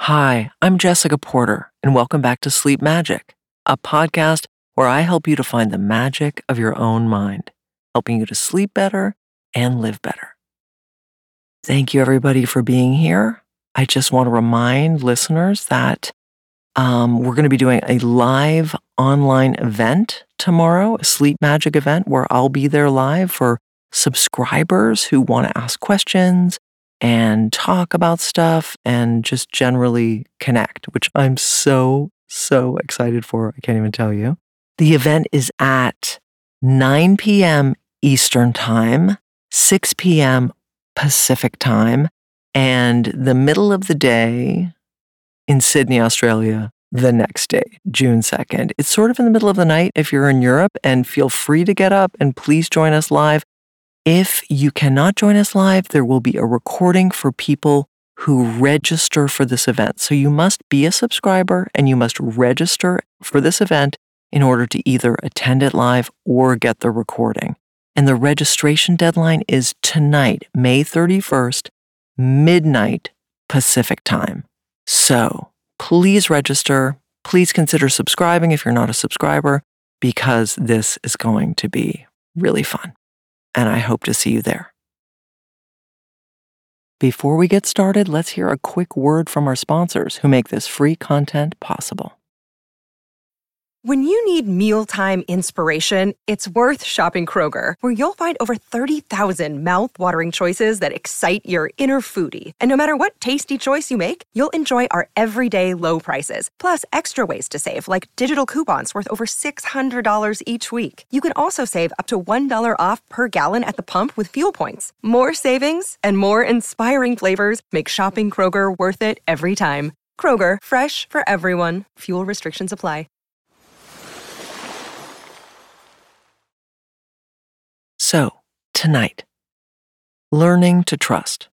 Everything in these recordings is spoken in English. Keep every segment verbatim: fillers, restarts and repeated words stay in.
Hi, I'm Jessica Porter, and welcome back to Sleep Magic, a podcast where I help you to find the magic of your own mind, helping you to sleep better and live better. Thank you, everybody, for being here. I just want to remind listeners that um, we're going to be doing a live online event tomorrow, a Sleep Magic event where I'll be there live for subscribers who want to ask questions and talk about stuff and just generally connect, which I'm so, so excited for. I can't even tell you. The event is at nine p.m. Eastern Time, six p.m. Pacific Time, and the middle of the day in Sydney, Australia, the next day, June second. It's sort of in the middle of the night if you're in Europe, and feel free to get up and please join us live. If you cannot join us live, there will be a recording for people who register for this event. So you must be a subscriber and you must register for this event in order to either attend it live or get the recording. And the registration deadline is tonight, May thirty-first, midnight Pacific Time. So please register. Please consider subscribing if you're not a subscriber, because this is going to be really fun. And I hope to see you there. Before we get started, let's hear a quick word from our sponsors who make this free content possible. When you need mealtime inspiration, it's worth shopping Kroger, where you'll find over thirty thousand mouth-watering choices that excite your inner foodie. And no matter what tasty choice you make, you'll enjoy our everyday low prices, plus extra ways to save, like digital coupons worth over six hundred dollars each week. You can also save up to one dollar off per gallon at the pump with fuel points. More savings and more inspiring flavors make shopping Kroger worth it every time. Kroger, fresh for everyone. Fuel restrictions apply. So, tonight, learning to trust.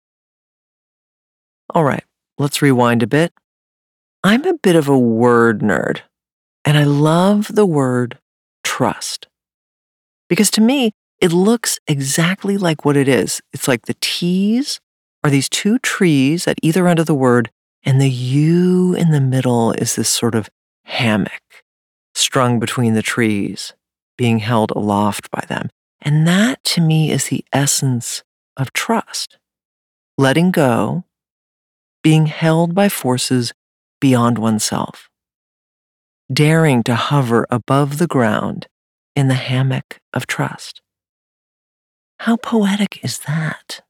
All right, let's rewind a bit. I'm a bit of a word nerd, and I love the word trust. Because to me, it looks exactly like what it is. It's like the T's are these two trees at either end of the word, and the U in the middle is this sort of hammock strung between the trees, being held aloft by them. And that, to me, is the essence of trust. Letting go, being held by forces beyond oneself. Daring to hover above the ground in the hammock of trust. How poetic is that?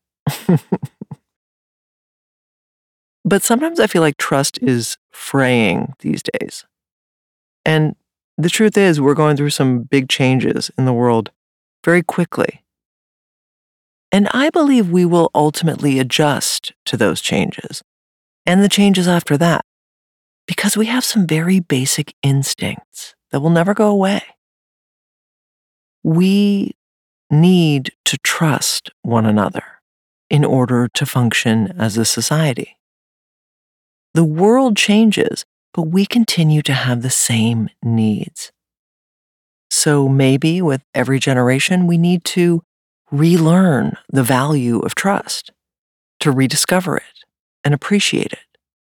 But sometimes I feel like trust is fraying these days. And the truth is, we're going through some big changes in the world very quickly. And I believe we will ultimately adjust to those changes and the changes after that, because we have some very basic instincts that will never go away. We need to trust one another in order to function as a society. The world changes, but we continue to have the same needs. So maybe with every generation, we need to relearn the value of trust, to rediscover it and appreciate it.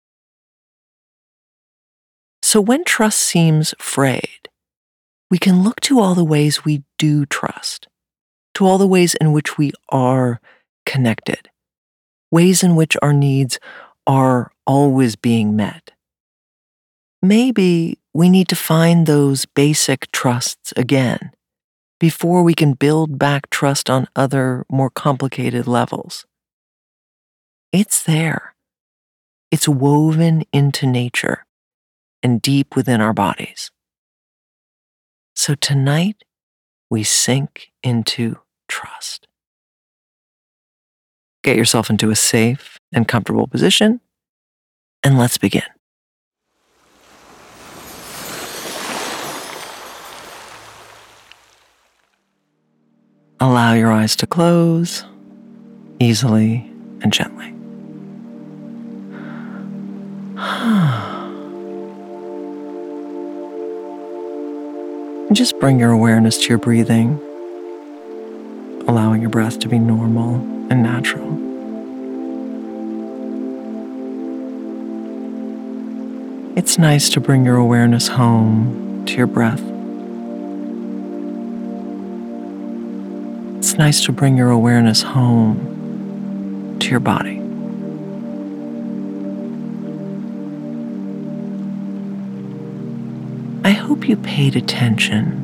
So when trust seems frayed, we can look to all the ways we do trust, to all the ways in which we are connected, ways in which our needs are always being met. Maybe we need to find those basic trusts again before we can build back trust on other, more complicated levels. It's there. It's woven into nature and deep within our bodies. So tonight, we sink into trust. Get yourself into a safe and comfortable position, and let's begin. Allow your eyes to close easily and gently. And just bring your awareness to your breathing, allowing your breath to be normal and natural. it's nice to bring your awareness home to your breath. It's nice to bring your awareness home to your body. I hope you paid attention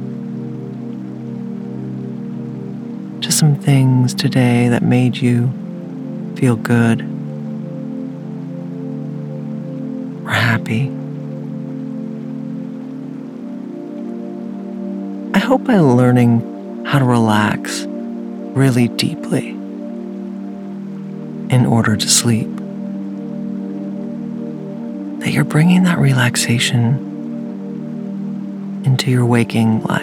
to some things today that made you feel good or happy. I hope by learning how to relax really deeply in order to sleep, that you're bringing that relaxation into your waking life.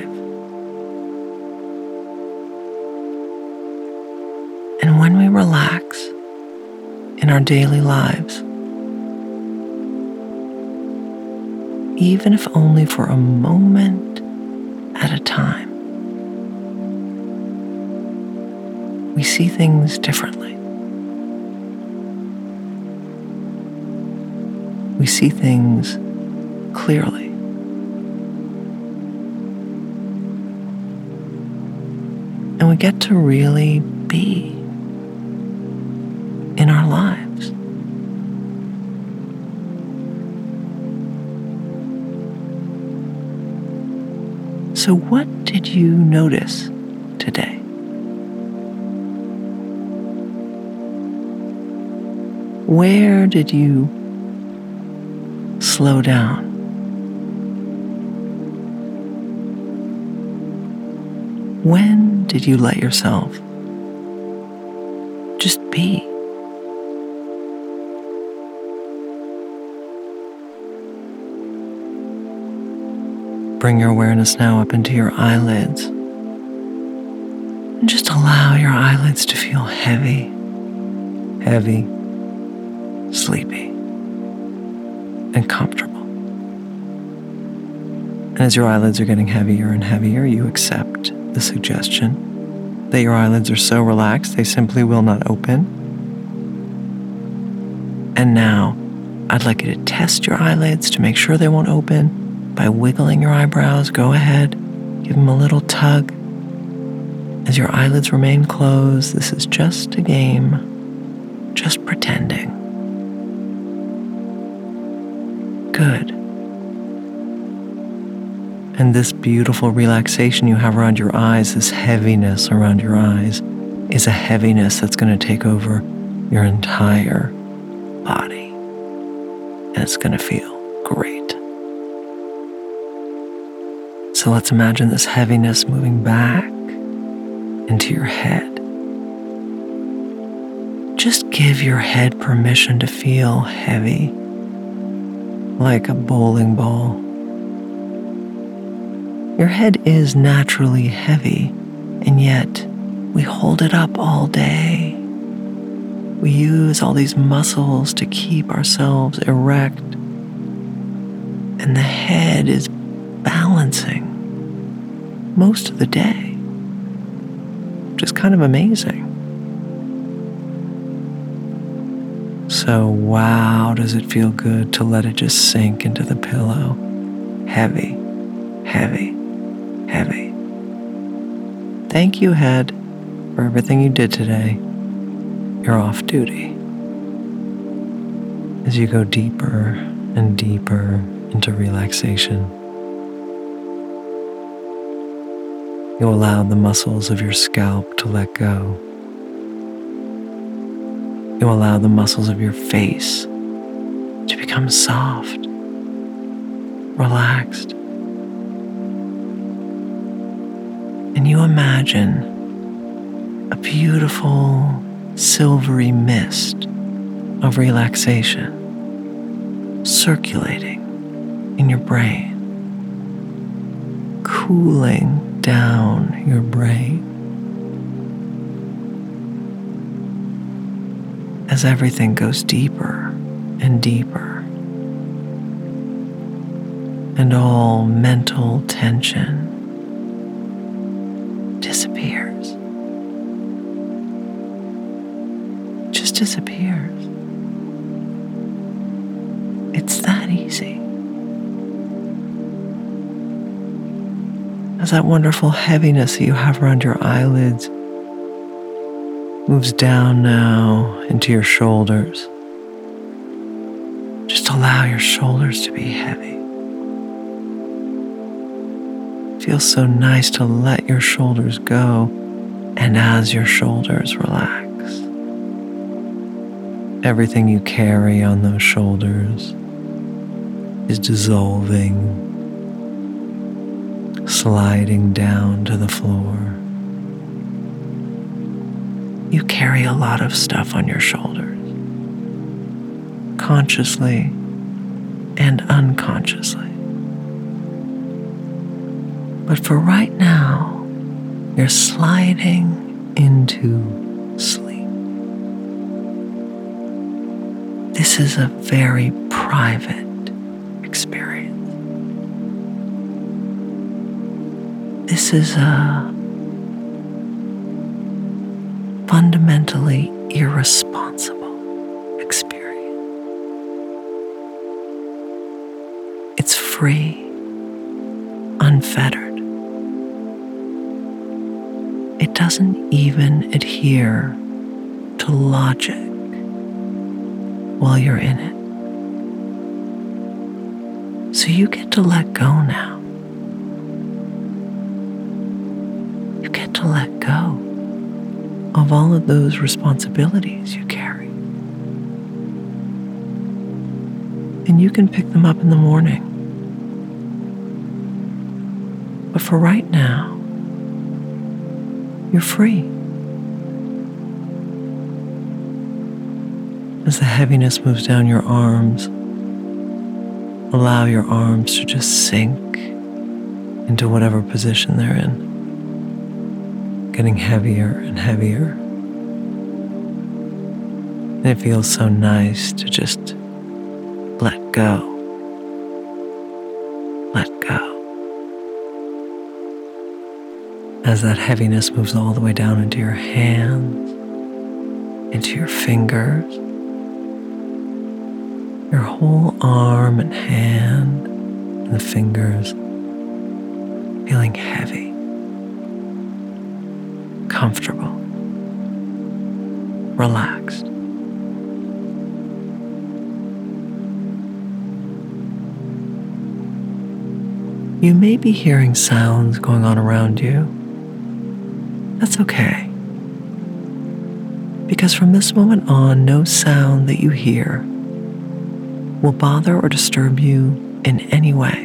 And when we relax in our daily lives, even if only for a moment at a time, we see things differently. We see things clearly. And we get to really be in our lives. So what did you notice today? Where did you slow down? When did you let yourself just be? Bring your awareness now up into your eyelids and just allow your eyelids to feel heavy, heavy, sleepy, and comfortable. And as your eyelids are getting heavier and heavier, you accept the suggestion that your eyelids are so relaxed they simply will not open. And now, I'd like you to test your eyelids to make sure they won't open by wiggling your eyebrows. Go ahead, give them a little tug. As your eyelids remain closed, this is just a game, just pretending. Good. And this beautiful relaxation you have around your eyes, this heaviness around your eyes, is a heaviness that's going to take over your entire body. And it's going to feel great. So let's imagine this heaviness moving back into your head. Just give your head permission to feel heavy, like a bowling ball. Your head is naturally heavy, and yet we hold it up all day. We use all these muscles to keep ourselves erect, and the head is balancing most of the day, which is kind of amazing. So, wow, does it feel good to let it just sink into the pillow? Heavy, heavy, heavy. Thank you, head, for everything you did today. You're off duty. As you go deeper and deeper into relaxation, you allow the muscles of your scalp to let go. You allow the muscles of your face to become soft, relaxed. And you imagine a beautiful silvery mist of relaxation circulating in your brain, cooling down your brain as everything goes deeper and deeper, and all mental tension disappears. Just disappears. It's that easy. as that wonderful heaviness that you have around your eyelids moves down now into your shoulders. Just allow your shoulders to be heavy. It feels so nice to let your shoulders go, and as your shoulders relax, everything you carry on those shoulders is dissolving, sliding down to the floor. You carry a lot of stuff on your shoulders, consciously and unconsciously. But for right now, you're sliding into sleep. This is a very private experience. This is a fundamentally irresponsible experience. It's free, unfettered. It doesn't even adhere to logic while you're in it. So you get to let go now. You get to let go of all of those responsibilities you carry. And you can pick them up in the morning. But for right now, you're free. As the heaviness moves down your arms, allow your arms to just sink into whatever position they're in, getting heavier and heavier. And it feels so nice to just let go. Let go. As that heaviness moves all the way down into your hands, into your fingers, your whole arm and hand and the fingers feeling heavy, comfortable, relaxed. You may be hearing sounds going on around you. That's okay. Because from this moment on, no sound that you hear will bother or disturb you in any way.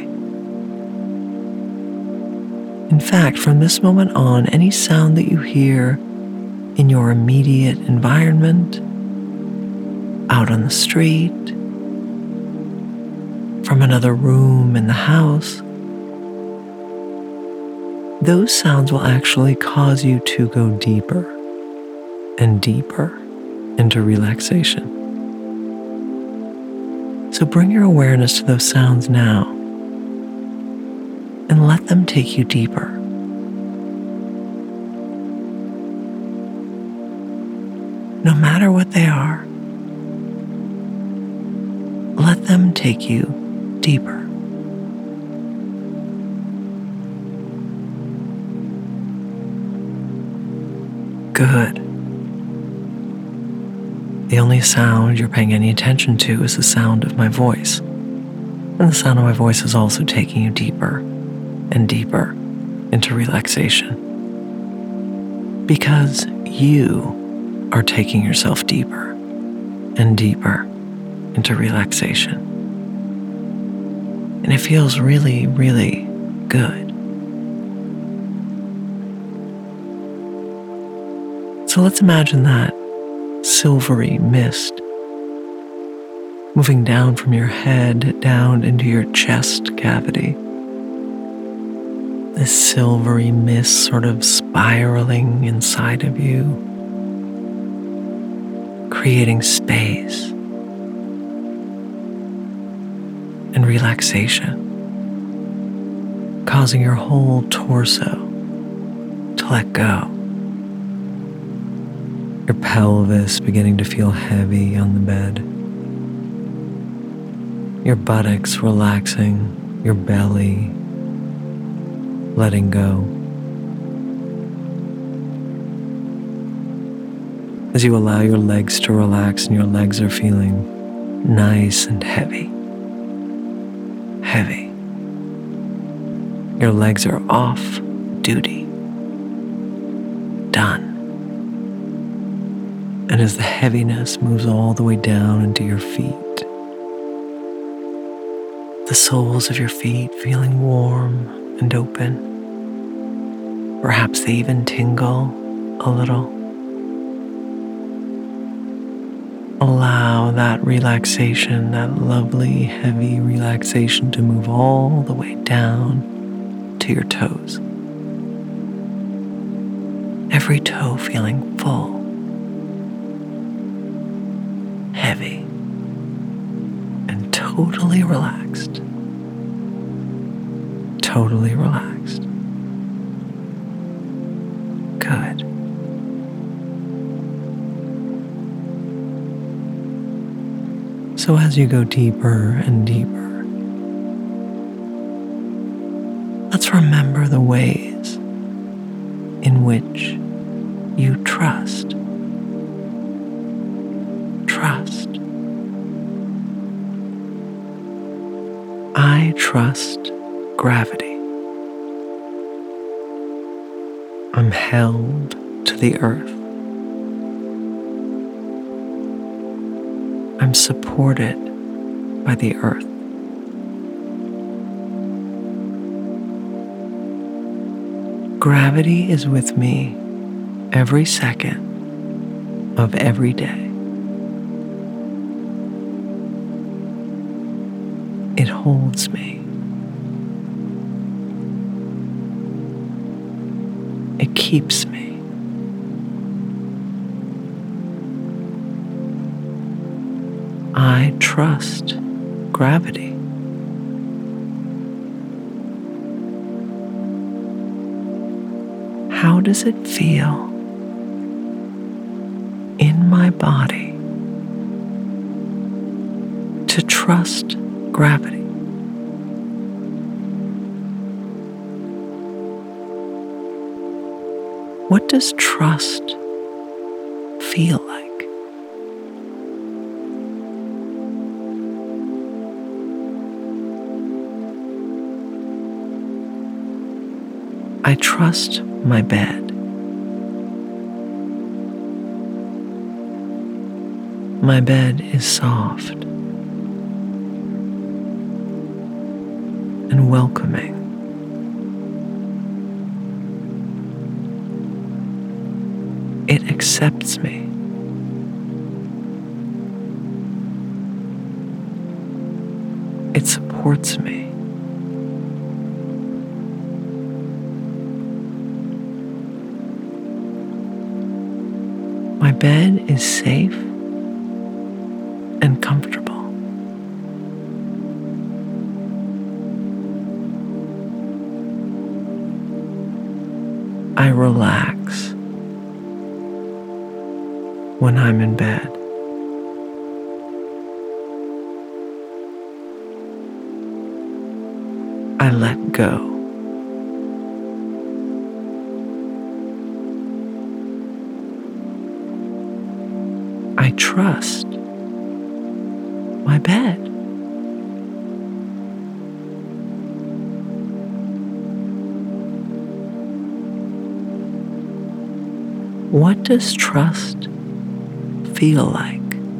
In fact, from this moment on, any sound that you hear in your immediate environment, out on the street, from another room in the house, those sounds will actually cause you to go deeper and deeper into relaxation. So bring your awareness to those sounds now and let them take you deeper. No matter what they are, let them take you deeper. Good. The only sound you're paying any attention to is the sound of my voice. And the sound of my voice is also taking you deeper and deeper into relaxation. Because you are taking yourself deeper and deeper into relaxation. And it feels really, really good. So let's imagine that silvery mist moving down from your head down into your chest cavity. This silvery mist sort of spiraling inside of you, creating space and relaxation, causing your whole torso to let go. Your pelvis beginning to feel heavy on the bed. Your buttocks relaxing, your belly, letting go. As you allow your legs to relax and your legs are feeling nice and heavy. Heavy. Your legs are off duty. Done. And as the heaviness moves all the way down into your feet, the soles of your feet feeling warm and open. Perhaps they even tingle a little. Allow that relaxation, that lovely, heavy relaxation to move all the way down to your toes. Every toe feeling full, heavy, and totally relaxed. Totally relaxed. Good. So as you go deeper and deeper, let's remember the ways in which you trust. Trust. I trust gravity. I'm held to the earth. I'm supported by the earth. Gravity is with me every second of every day. It holds me. It keeps me. I trust gravity. How does it feel in my body to trust gravity? What does trust feel like? I trust my bed. My bed is soft and welcoming. It accepts me. It supports me. My bed is safe and comfortable. I relax when I'm in bed. I let go. I trust my bed. What does trust feel like?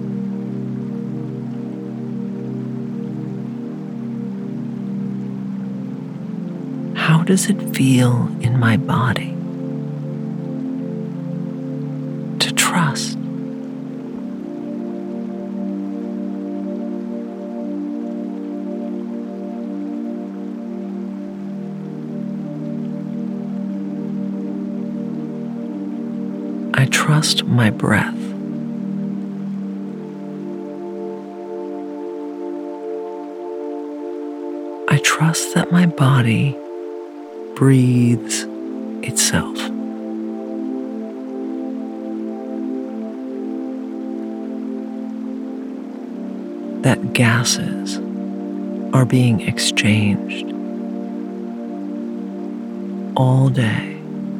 How does it feel in my body to trust? I trust my breath. I trust that my body breathes itself. That gases are being exchanged. all day,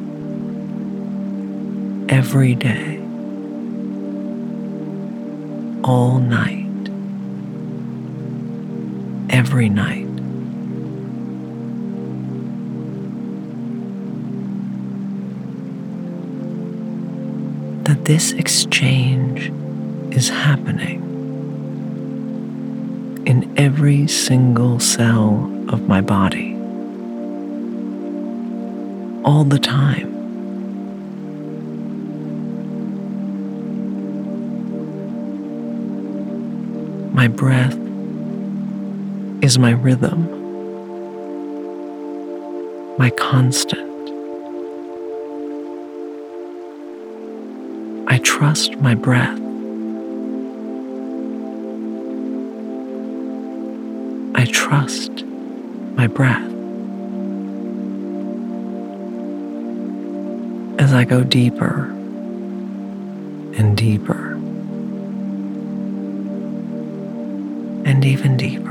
every day, all night, every night. That this exchange is happening in every single cell of my body, all the time. My breath is my rhythm, my constant. I trust my breath. I trust my breath. As I go deeper and deeper and even deeper.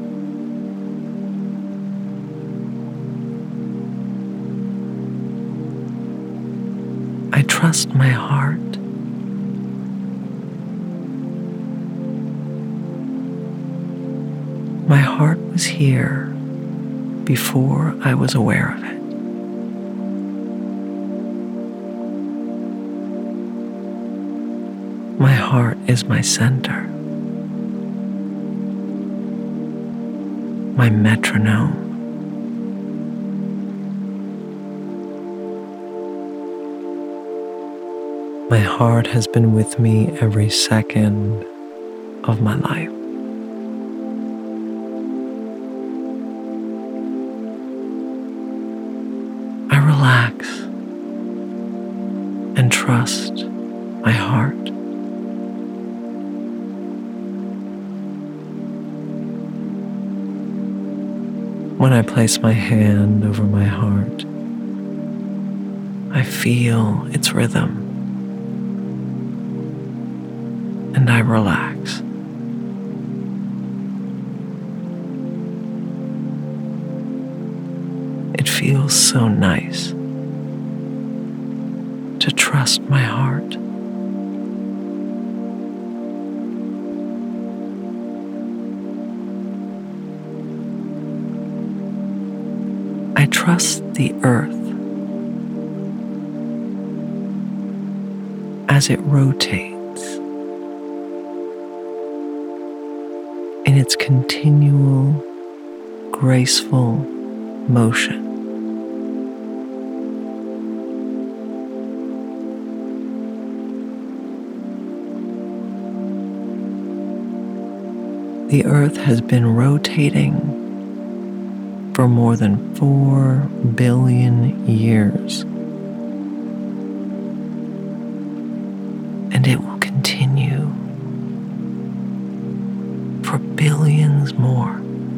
I trust my heart. My heart was here before I was aware of it. My heart is my center, my metronome. My heart has been with me every second of my life. I relax and trust my heart. When I place my hand over my heart, I feel its rhythm and I relax. It feels so nice to trust my heart. I trust the earth as it rotates in its continual, graceful motion. The earth has been rotating for more than four billion years. And it will continue for billions more.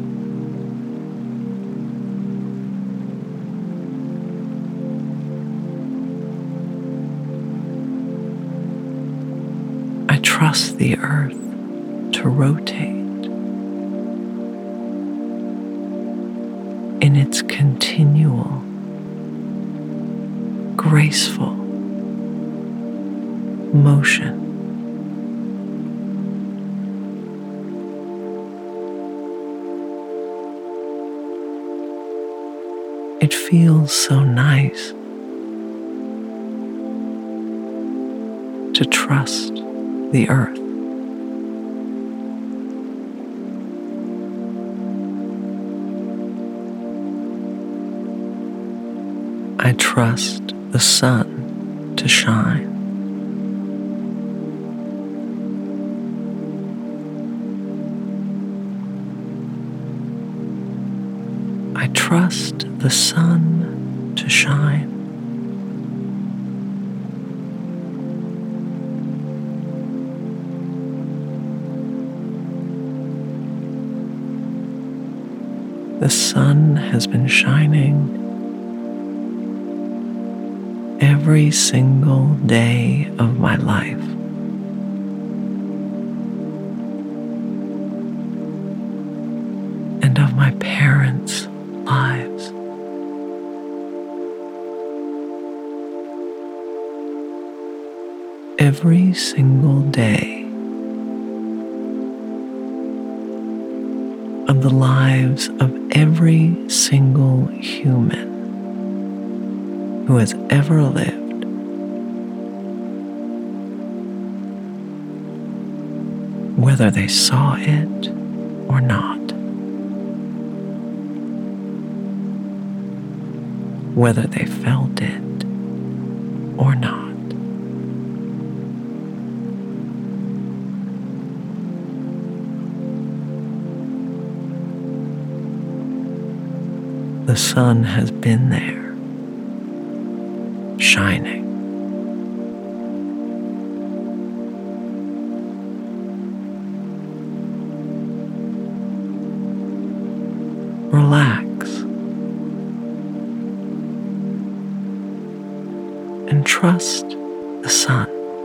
I trust the earth to rotate in its continual, graceful motion. It feels so nice to trust the earth. I trust the sun to shine. I trust the sun to shine. The sun has been shining every single day of my life. And of my parents' lives. every single day of the lives of every single human who has ever lived. Whether they saw it or not. Whether they felt it or not. The sun has been there, shining. Relax and trust the sun.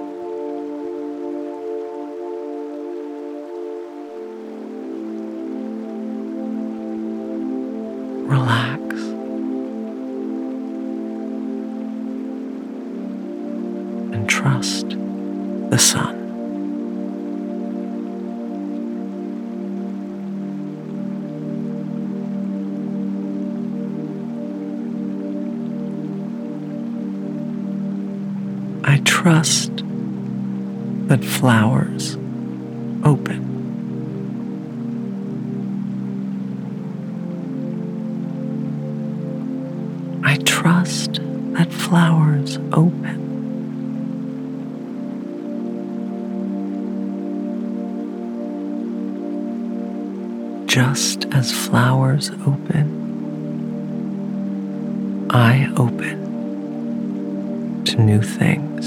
Relax and trust the sun. I trust that flowers open. I trust that flowers open. Just as flowers open, I open to new things.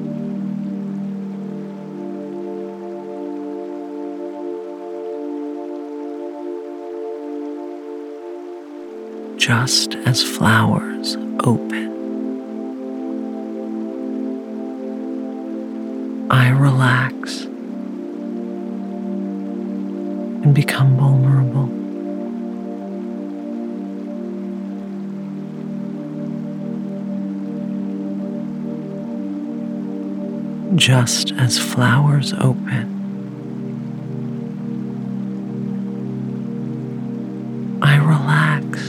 Just as flowers open, I relax and become vulnerable. Just as flowers open, I relax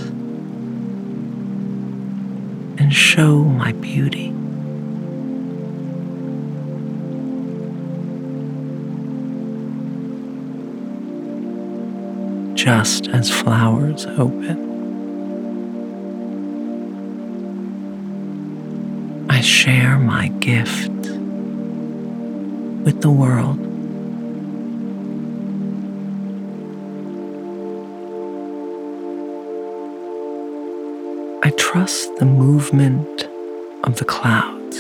and show my beauty. Just as flowers open, I share my gift with the world. I trust the movement of the clouds.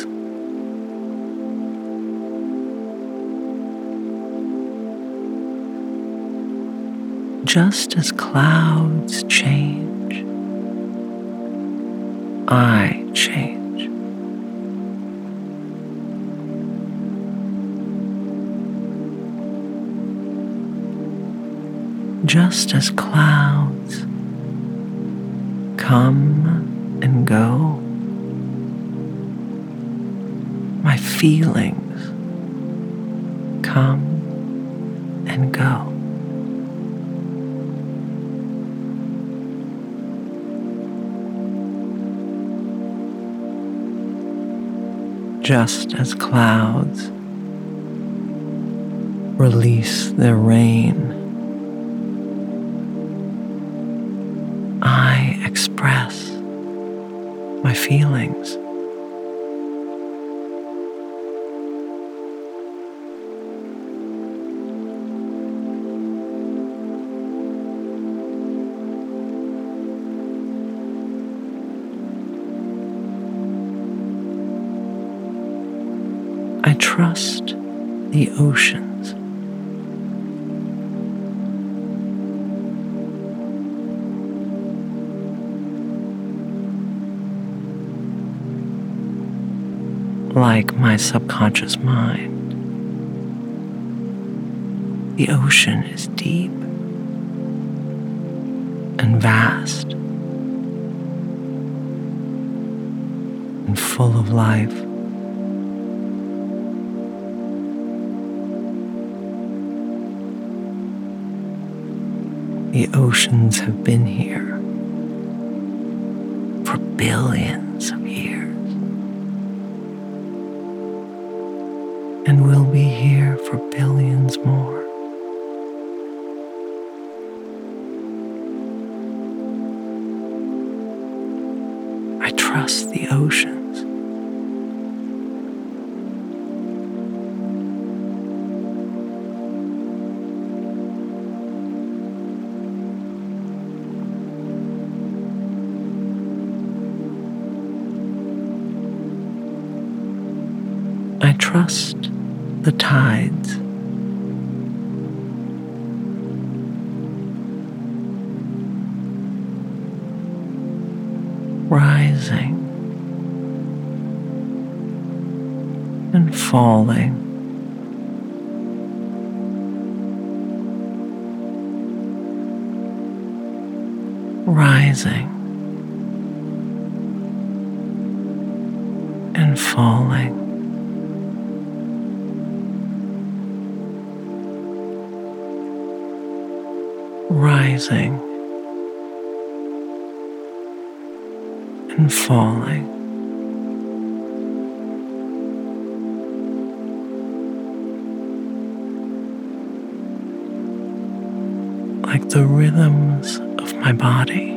Just as clouds change, I change. Just as clouds come and go, my feelings come and go. Just as clouds release their rain, I express my feelings. I trust the oceans. Like my subconscious mind, the ocean is deep and vast and full of life. The oceans have been here for billions of years and will be here for billions more. I trust the oceans. I trust the tides. Rising and falling. Rising and falling. Rising and falling. Like the rhythms of my body.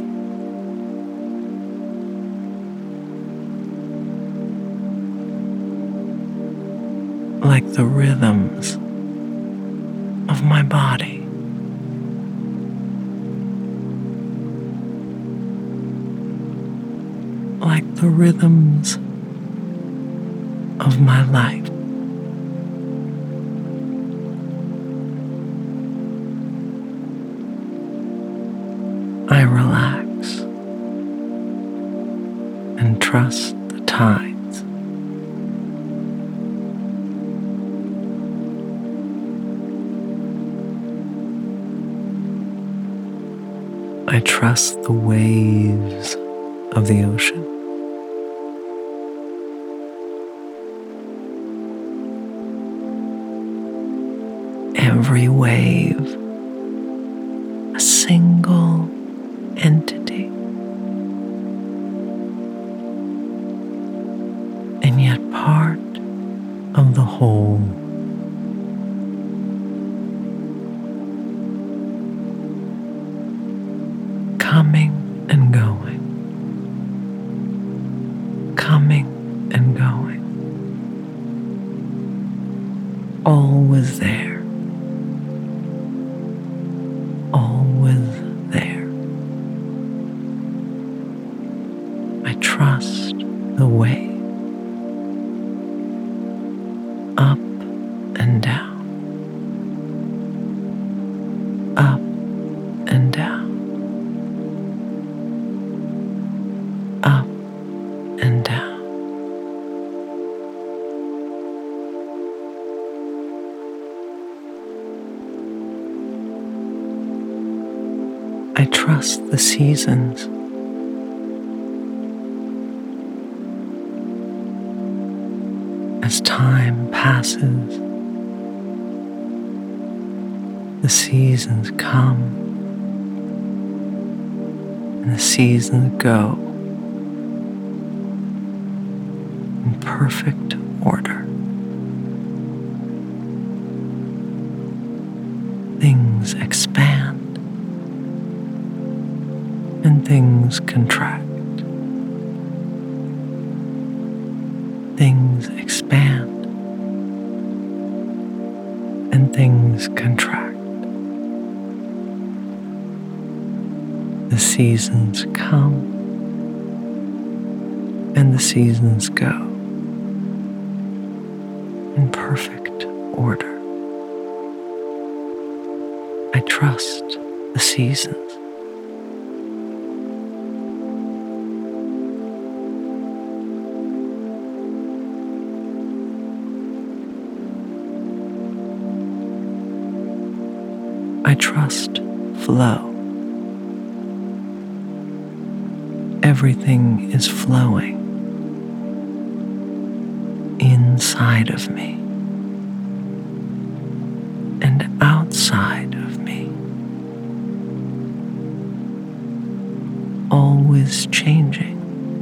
Like the rhythms of my body. Like the rhythms of my life. I relax and trust the tides. I trust the waves of the ocean. Every wave, a single entity, and yet part of the whole. Coming and going, coming and going, always there. Always there. I trust the way, up and down, up and down, up and down. I trust the seasons. As time passes, the seasons come and the seasons go in perfect order. Things expand and things contract. Things expand and things contract. The seasons come and the seasons go in perfect order. I trust the seasons. I trust flow. Everything is flowing inside of me and outside of me. always changing,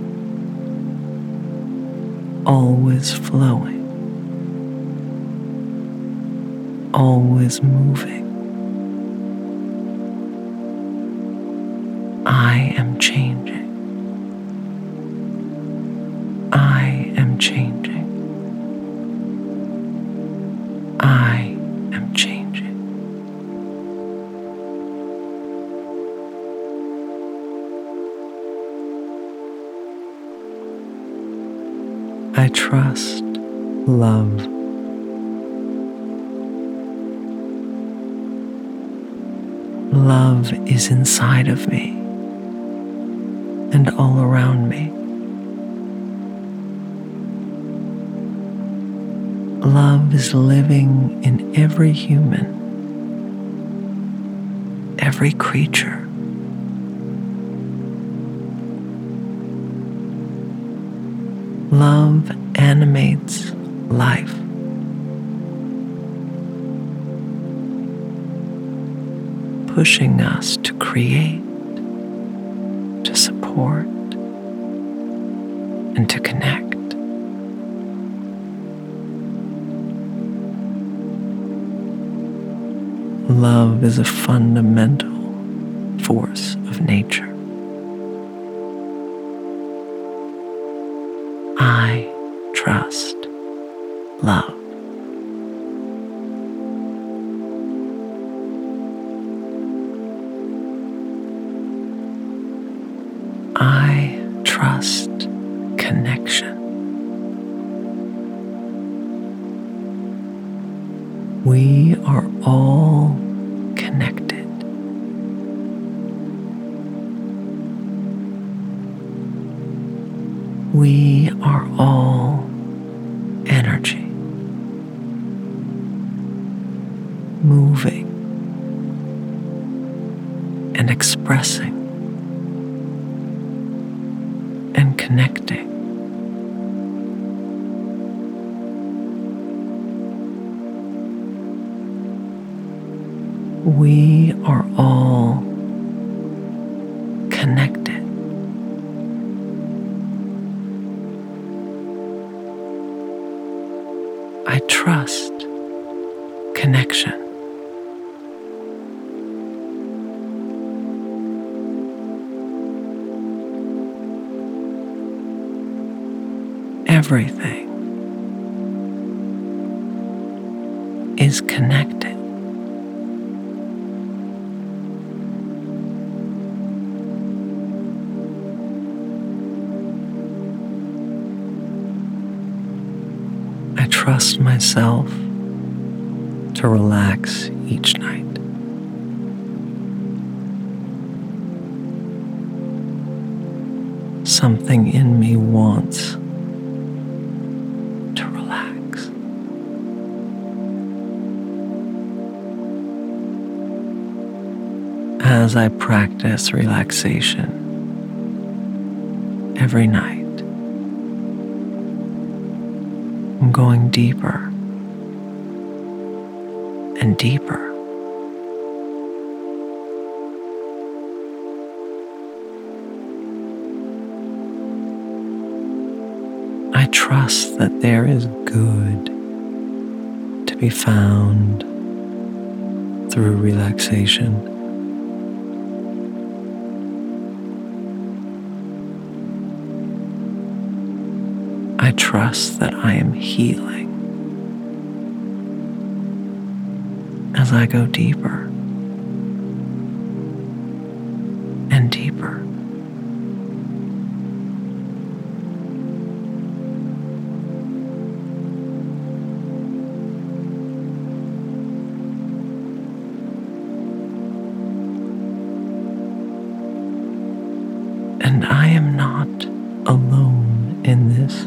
always flowing, always moving. I am changing. I am changing. I am changing. I trust love. Love is inside of me and all around me. Love is living in every human, every creature. Love animates life. Pushing us to create, to support, and to connect. Love is a fundamental force of nature. I trust love. I trust connection. We are all connected. We are all energy, moving and expressing and connecting. We are all connected. I trust connection. Everything is connected. I trust myself to relax each night. Something in me wants to relax. As I practice relaxation every night, I'm going deeper and deeper. I trust that there is good to be found through relaxation. I trust that I am healing as I go deeper and deeper. And I am not alone in this.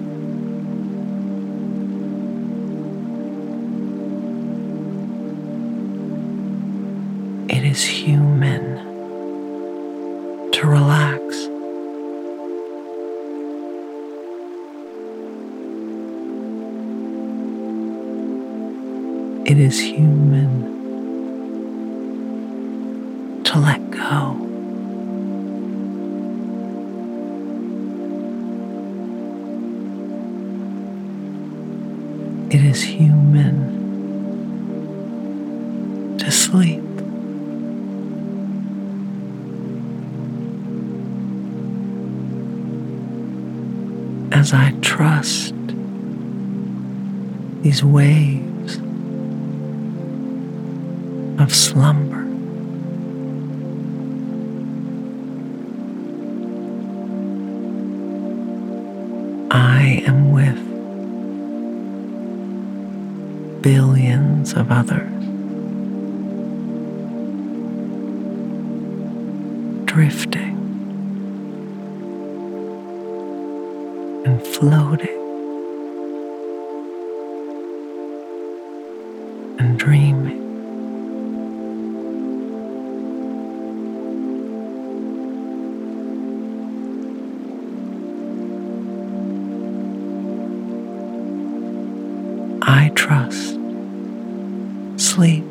It is human to relax. It is human to let go. It is human to sleep. As I trust these waves of slumber, I am with billions of others, drifting and floating and dreaming. I trust sleep